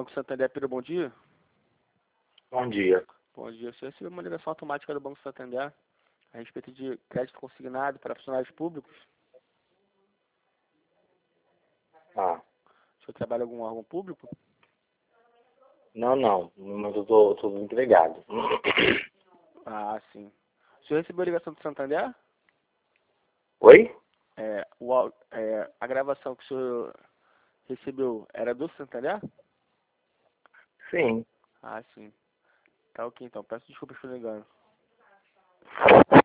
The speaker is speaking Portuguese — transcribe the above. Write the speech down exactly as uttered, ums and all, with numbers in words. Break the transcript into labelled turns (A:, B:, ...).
A: Banco Santander, Pedro, bom dia.
B: Bom dia.
A: Bom dia. Você recebeu uma ligação automática do Banco Santander a respeito de crédito consignado para funcionários públicos?
B: Ah,
A: O senhor trabalha em algum órgão público?
B: não, não. Mas eu tô, tô empregado.
A: Ah, sim. O senhor recebeu a ligação do Santander?
B: Oi?
A: É, o, au- é, a gravação que o senhor recebeu era do Santander?
B: Sim.
A: Ah, sim. Tá ok, então. Peço desculpas por engano.